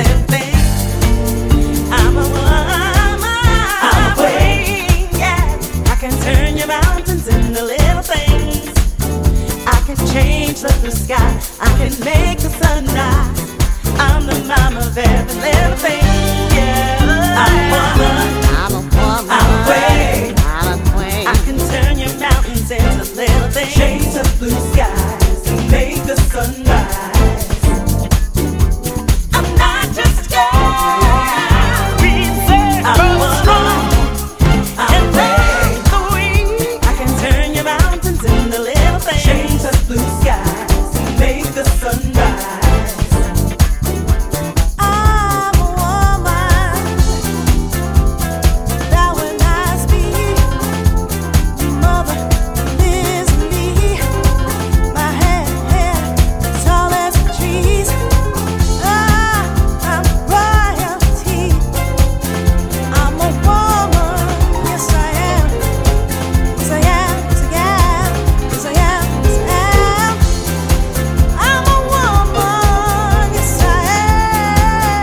everything. I'm a woman. I'm a queen, yeah. I can turn your mountains into little things. I can change the blue sky. I can make the sun rise. I'm the mama bear.